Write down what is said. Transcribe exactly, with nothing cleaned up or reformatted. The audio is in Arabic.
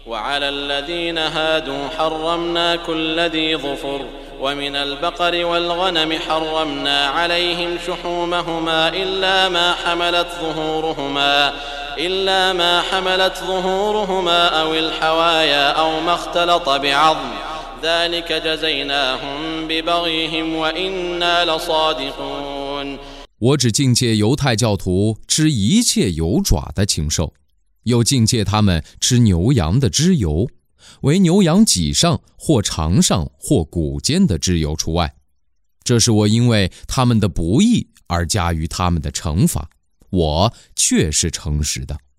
وعلى الذين هادوا حرمنا كل ذي ظفر ومن البقر والغنم حرمنا عليهم شحومهما إلا ما حملت ظهورهما إلا ما حملت ظهورهما أو الحوايا أو ما اختلط بعظم ذلك جزيناهم ببغيهم وإنا لصادقون。 我只境界犹太教徒吃一切有爪的禽兽，又境界他们吃牛羊的脂油，为牛羊脊上或肠上或骨间的脂油除外。这是我因为他们的不义而加于他们的惩罚，我却是诚实的。